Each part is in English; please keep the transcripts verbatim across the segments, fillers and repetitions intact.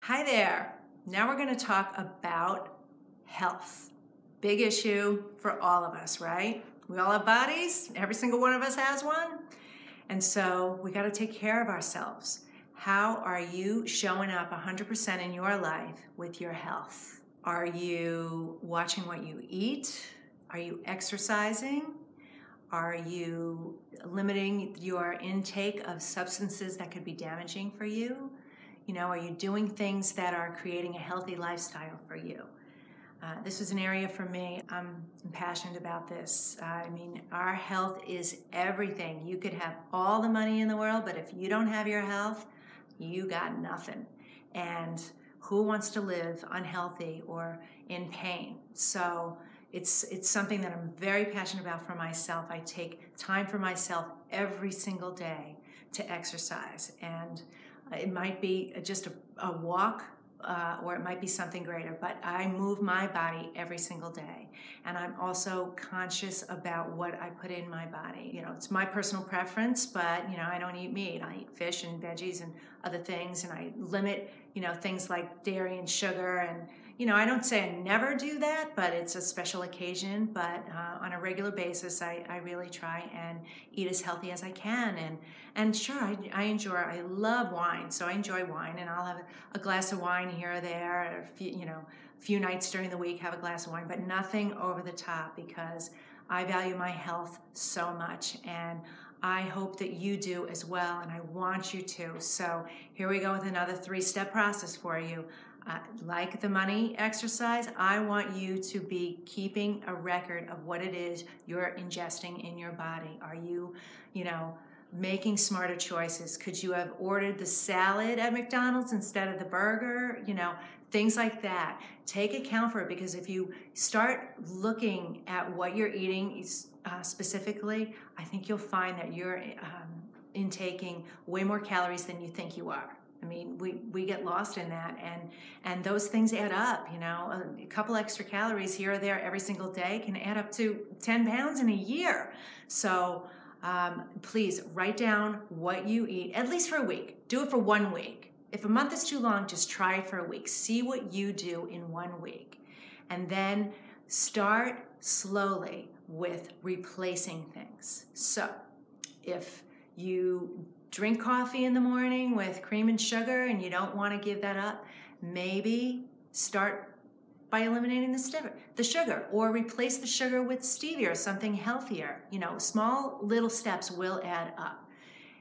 Hi there. Now we're going to talk about health. Big issue for all of us, right? We all have bodies. Every single one of us has one. And so we got to take care of ourselves. How are you showing up one hundred percent in your life with your health? Are you watching what you eat? Are you exercising? Are you limiting your intake of substances that could be damaging for you? You know, are you doing things that are creating a healthy lifestyle for you? Uh, this was an area for me. I'm passionate about this. Uh, I mean, our health is everything. You could have all the money in the world, but if you don't have your health, you got nothing. And who wants to live unhealthy or in pain? So it's it's something that I'm very passionate about for myself. I take time for myself every single day to exercise, and it might be just a, a walk, uh, or it might be something greater, but I move my body every single day. And I'm also conscious about what I put in my body. You know, it's my personal preference, but, you know, I don't eat meat. I eat fish and veggies and other things, and I limit, you know, things like dairy and sugar. And, you know, I don't say I never do that, but it's a special occasion. But uh, on a regular basis, I, I really try and eat as healthy as I can. And, and sure, I, I enjoy, I love wine, so I enjoy wine, and I'll have a glass of wine here or there, or a few, you know, a few nights during the week, have a glass of wine, but nothing over the top, because I value my health so much, and I hope that you do as well, and I want you to. So here we go with another three-step process for you. Uh, like the money exercise, I want you to be keeping a record of what it is you're ingesting in your body. Are you, you know, making smarter choices? Could you have ordered the salad at McDonald's instead of the burger? You know, things like that. Take account for it, because if you start looking at what you're eating uh, specifically, I think you'll find that you're um, intaking way more calories than you think you are. I mean, we, we get lost in that, and and those things add up. You know, a, a couple extra calories here or there every single day can add up to ten pounds in a year. So um, please write down what you eat, at least for a week. Do it for one week. If a month is too long, just try it for a week. See what you do in one week. And then start slowly with replacing things. So if you drink coffee in the morning with cream and sugar and you don't want to give that up, maybe start by eliminating the, sugar, the sugar, or replace the sugar with stevia or something healthier. You know, small little steps will add up.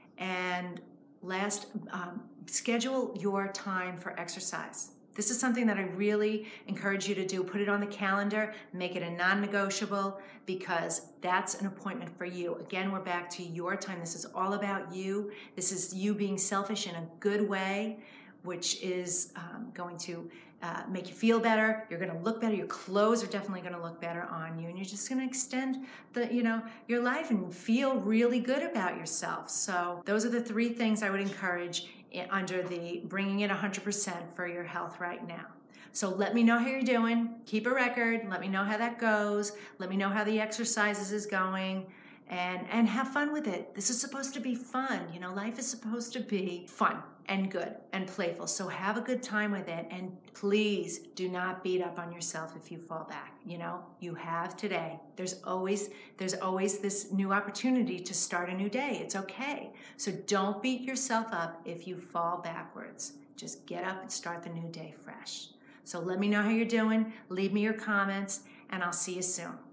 And last, um, schedule your time for exercise. This is something that I really encourage you to do. Put it on the calendar, make it a non-negotiable, because that's an appointment for you. Again, we're back to your time. This is all about you. This is you being selfish in a good way, which is um, going to uh, make you feel better. You're going to look better. Your clothes are definitely going to look better on you, and you're just going to extend the, you know, your life and feel really good about yourself. So those are the three things I would encourage under the bringing it one hundred percent for your health right now. So let me know how you're doing. Keep a record. Let me know how that goes. Let me know how the exercises is going. And, and have fun with it. This is supposed to be fun. You know, life is supposed to be fun and good and playful. So have a good time with it. And please do not beat up on yourself if you fall back. You know, you have today. There's always, there's always this new opportunity to start a new day. It's okay. So don't beat yourself up if you fall backwards. Just get up and start the new day fresh. So let me know how you're doing. Leave me your comments, and I'll see you soon.